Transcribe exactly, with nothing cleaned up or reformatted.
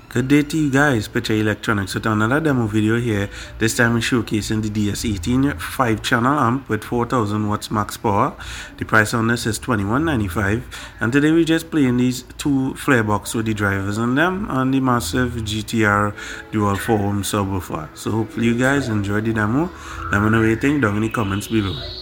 Good day to you guys, Picture Electronics with another demo video here. This time we're showcasing the D S eighteen five channel amp with four thousand watts max power. The price on this is twenty-one ninety-five, and today we're just playing these two flare box with the drivers on them and the massive G T R dual four ohm subwoofer. So hopefully you guys enjoyed the demo. Let me know what you think down in the comments below.